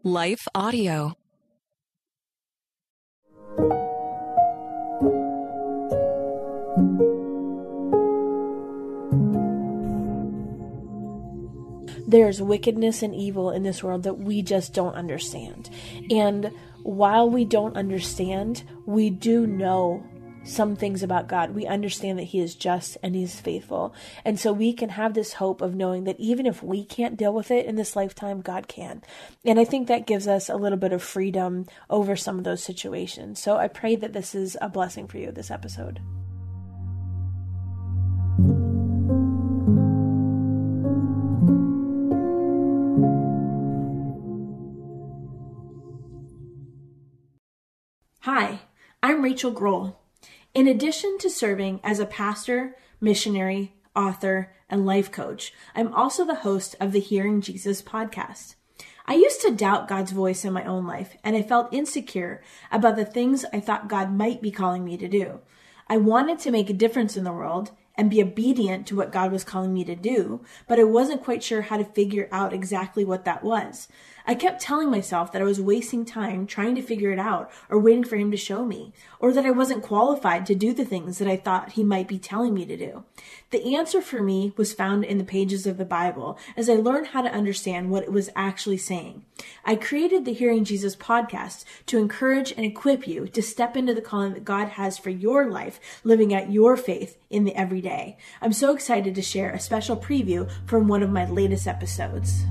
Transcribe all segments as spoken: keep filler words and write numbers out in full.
Life Audio. There's wickedness and evil in this world that we just don't understand. And while we don't understand, we do know some things about God. We understand that He is just and He's faithful. And so we can have this hope of knowing that even if we can't deal with it in this lifetime, God can. And I think that gives us a little bit of freedom over some of those situations. So I pray that this is a blessing for you, this episode. Hi, I'm Rachel Grohl. In addition to serving as a pastor, missionary, author, and life coach, I'm also the host of the Hearing Jesus podcast. I used to doubt God's voice in my own life, and I felt insecure about the things I thought God might be calling me to do. I wanted to make a difference in the world and be obedient to what God was calling me to do, but I wasn't quite sure how to figure out exactly what that was. I kept telling myself that I was wasting time trying to figure it out or waiting for Him to show me, or that I wasn't qualified to do the things that I thought He might be telling me to do. The answer for me was found in the pages of the Bible as I learned how to understand what it was actually saying. I created the Hearing Jesus podcast to encourage and equip you to step into the calling that God has for your life, living out your faith in the everyday. I'm so excited to share a special preview from one of my latest episodes.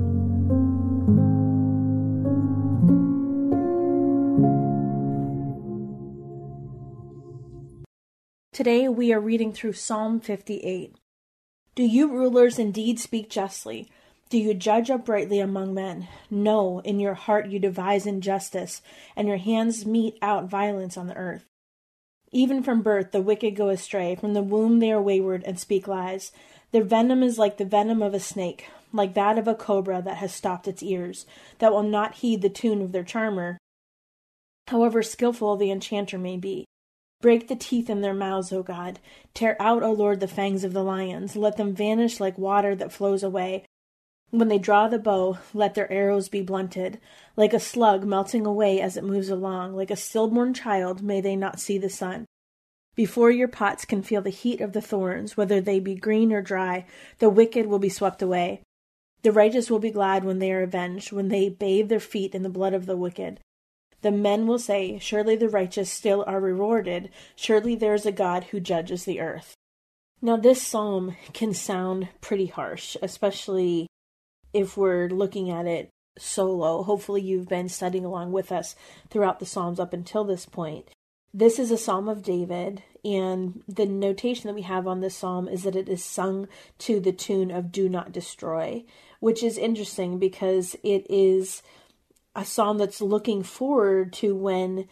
Today we are reading through Psalm fifty-eight. Do you rulers indeed speak justly? Do you judge uprightly among men? No, in your heart you devise injustice, and your hands mete out violence on the earth. Even from birth the wicked go astray, from the womb they are wayward and speak lies. Their venom is like the venom of a snake, like that of a cobra that has stopped its ears, that will not heed the tune of their charmer, however skillful the enchanter may be. Break the teeth in their mouths, O God. Tear out, O Lord, the fangs of the lions. Let them vanish like water that flows away. When they draw the bow, let their arrows be blunted. Like a slug melting away as it moves along, like a stillborn child, may they not see the sun. Before your pots can feel the heat of the thorns, whether they be green or dry, the wicked will be swept away. The righteous will be glad when they are avenged, when they bathe their feet in the blood of the wicked. The men will say, surely the righteous still are rewarded. Surely there is a God who judges the earth. Now this psalm can sound pretty harsh, especially if we're looking at it solo. Hopefully you've been studying along with us throughout the Psalms up until this point. This is a Psalm of David, and the notation that we have on this psalm is that it is sung to the tune of Do Not Destroy, which is interesting because it is a psalm that's looking forward to when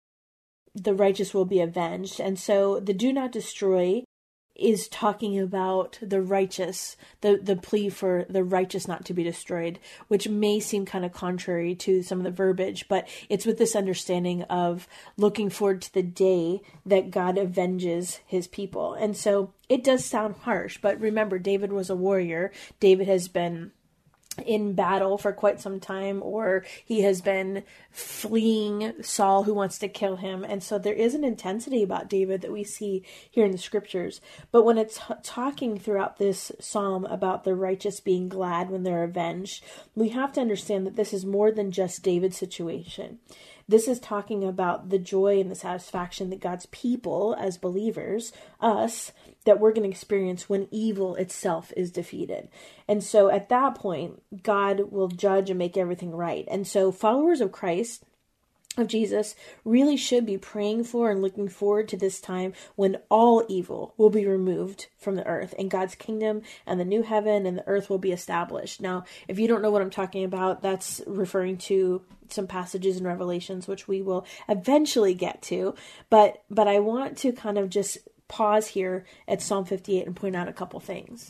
the righteous will be avenged. And so the Do Not Destroy is talking about the righteous, the, the plea for the righteous not to be destroyed, which may seem kind of contrary to some of the verbiage, but it's with this understanding of looking forward to the day that God avenges His people. And so it does sound harsh, but remember, David was a warrior. David has been in battle for quite some time, or he has been fleeing Saul who wants to kill him. And so there is an intensity about David that we see here in the scriptures. But when it's talking throughout this psalm about the righteous being glad when they're avenged, we have to understand that this is more than just David's situation. This is talking about the joy and the satisfaction that God's people, as believers, us, that we're going to experience when evil itself is defeated. And so at that point, God will judge and make everything right. And so followers of Christ, of Jesus, really should be praying for and looking forward to this time when all evil will be removed from the earth and God's kingdom and the new heaven and the earth will be established. Now, if you don't know what I'm talking about, that's referring to some passages in Revelations, which we will eventually get to. But, but I want to kind of just pause here at Psalm fifty-eight and point out a couple things.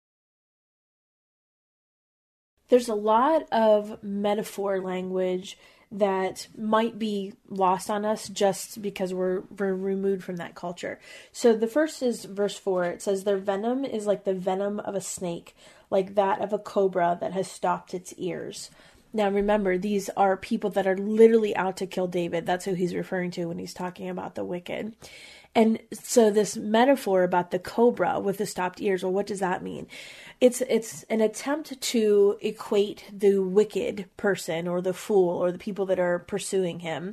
There's a lot of metaphor language that might be lost on us just because we're, we're removed from that culture. So the first is verse four. It says, their venom is like the venom of a snake, like that of a cobra that has stopped its ears. Now remember, these are people that are literally out to kill David. That's who he's referring to when he's talking about the wicked. And so this metaphor about the cobra with the stopped ears, well, what does that mean? It's it's an attempt to equate the wicked person or the fool or the people that are pursuing him,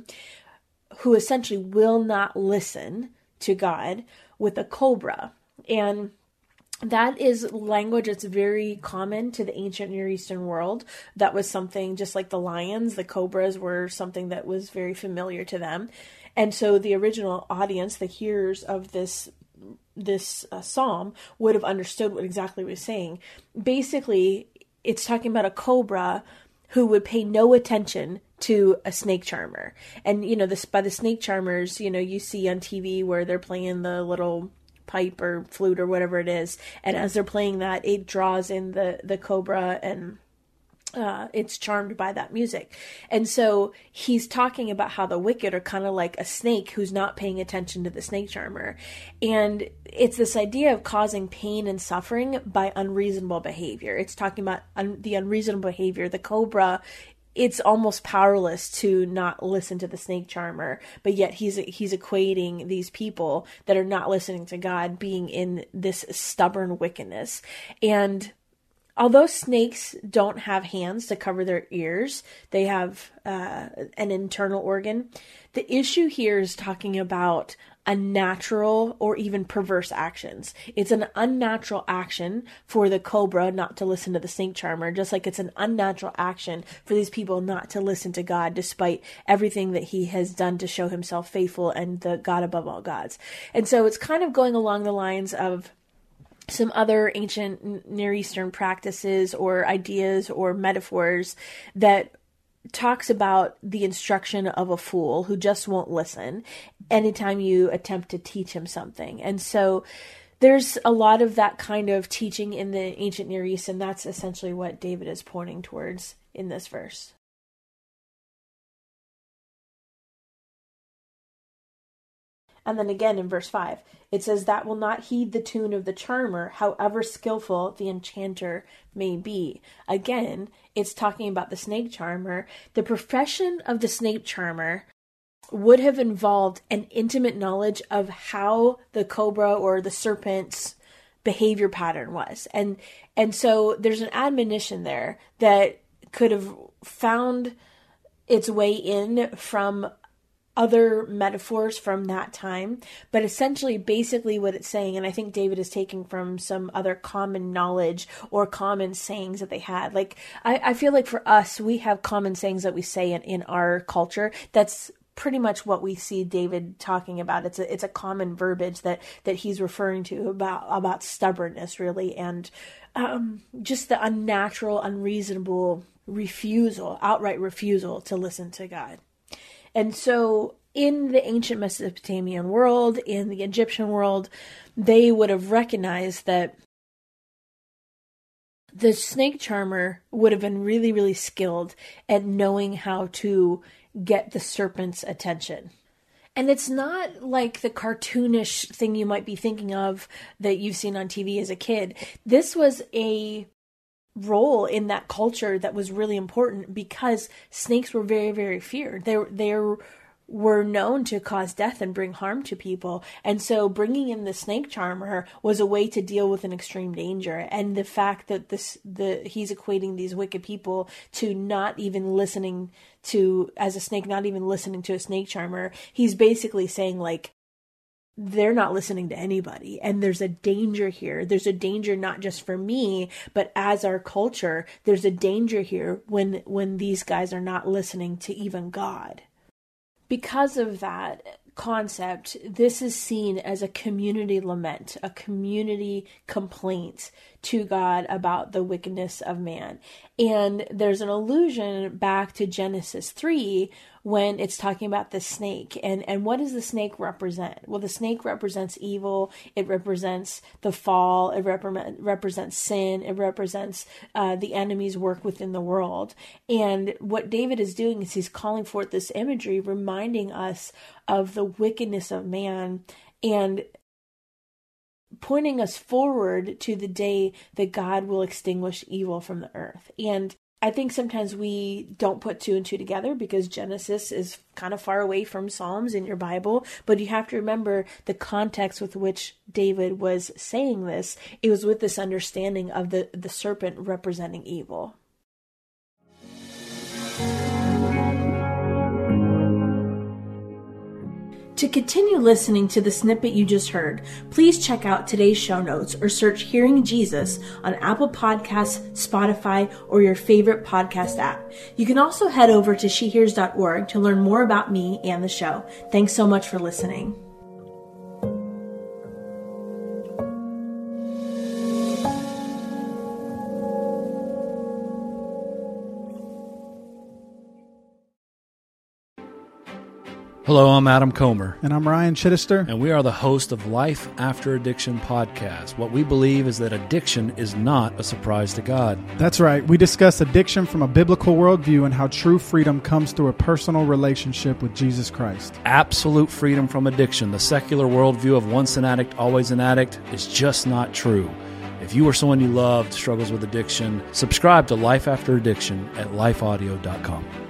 who essentially will not listen to God, with a cobra. And that is language that's very common to the ancient Near Eastern world. That was something, just like the lions, the cobras were something that was very familiar to them. And so the original audience, the hearers of this this uh, psalm, would have understood what exactly it was saying. Basically, it's talking about a cobra who would pay no attention to a snake charmer. And, you know, this by the snake charmers, you know, you see on T V where they're playing the little pipe or flute or whatever it is, and as they're playing that, it draws in the the cobra, and uh it's charmed by that music. And so he's talking about how the wicked are kind of like a snake who's not paying attention to the snake charmer, and it's this idea of causing pain and suffering by unreasonable behavior. It's talking about un- the unreasonable behavior. The cobra, it's almost powerless to not listen to the snake charmer, but yet he's he's equating these people that are not listening to God being in this stubborn wickedness. And although snakes don't have hands to cover their ears, they have uh, an internal organ. The issue here is talking about unnatural or even perverse actions. It's an unnatural action for the cobra not to listen to the snake charmer, just like it's an unnatural action for these people not to listen to God, despite everything that he has done to show himself faithful and the God above all gods. And so it's kind of going along the lines of some other ancient Near Eastern practices or ideas or metaphors that talks about the instruction of a fool who just won't listen anytime you attempt to teach him something. And so there's a lot of that kind of teaching in the ancient Near East, and that's essentially what David is pointing towards in this verse. And then again in verse five, it says, that will not heed the tune of the charmer, however skillful the enchanter may be. Again, it's talking about the snake charmer. The profession of the snake charmer would have involved an intimate knowledge of how the cobra or the serpent's behavior pattern was. And, and so there's an admonition there that could have found its way in from other metaphors from that time, but essentially basically what it's saying, and I think David is taking from some other common knowledge or common sayings that they had. Like, I, I feel like for us, we have common sayings that we say in, in our culture. That's pretty much what we see David talking about. It's a, it's a common verbiage that, that he's referring to about, about stubbornness, really, and um, just the unnatural, unreasonable refusal, outright refusal to listen to God. And so in the ancient Mesopotamian world, in the Egyptian world, they would have recognized that the snake charmer would have been really, really skilled at knowing how to get the serpent's attention. And it's not like the cartoonish thing you might be thinking of that you've seen on T V as a kid. This was a role in that culture that was really important because snakes were very, very feared. They they were known to cause death and bring harm to people. And so bringing in the snake charmer was a way to deal with an extreme danger. And the fact that this the he's equating these wicked people to not even listening to, as a snake, not even listening to a snake charmer, he's basically saying, like, they're not listening to anybody. And there's a danger here. There's a danger not just for me, but as our culture, there's a danger here when when these guys are not listening to even God. Because of that concept, this is seen as a community lament, a community complaint to God about the wickedness of man. And there's an allusion back to Genesis three when it's talking about the snake. And, and what does the snake represent? Well, the snake represents evil. It represents the fall. It rep- represents sin. It represents uh, the enemy's work within the world. And what David is doing is he's calling forth this imagery, reminding us of the wickedness of man and pointing us forward to the day that God will extinguish evil from the earth. And I think sometimes we don't put two and two together because Genesis is kind of far away from Psalms in your Bible. But you have to remember the context with which David was saying this. It was with this understanding of the, the serpent representing evil. To continue listening to the snippet you just heard, please check out today's show notes or search Hearing Jesus on Apple Podcasts, Spotify, or your favorite podcast app. You can also head over to she hears dot org to learn more about me and the show. Thanks so much for listening. Hello, I'm Adam Comer. And I'm Ryan Chittister. And we are the host of Life After Addiction podcast. What we believe is that addiction is not a surprise to God. That's right. We discuss addiction from a biblical worldview and how true freedom comes through a personal relationship with Jesus Christ. Absolute freedom from addiction. The secular worldview of once an addict, always an addict is just not true. If you or someone you loved struggles with addiction, subscribe to Life After Addiction at life audio dot com.